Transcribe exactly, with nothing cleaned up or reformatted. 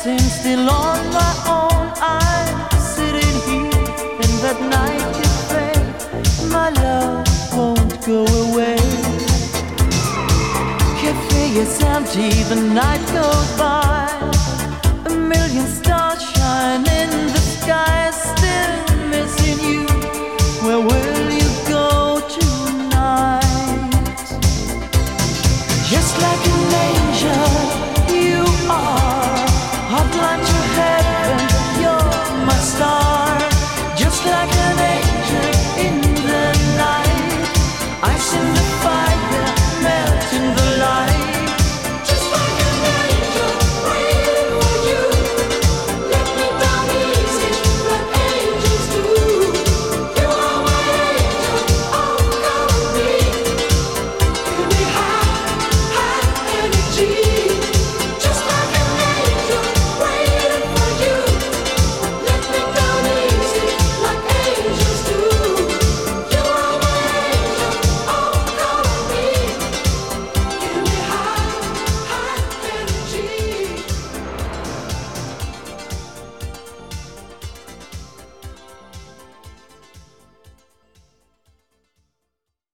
guessing still on my own. I'm sitting here in that night cafe. My love won't go away. Cafe is empty, the night goes by. A million stars shine in the sky. Still missing you. Where will you go tonight? Just like an angel, you are hot like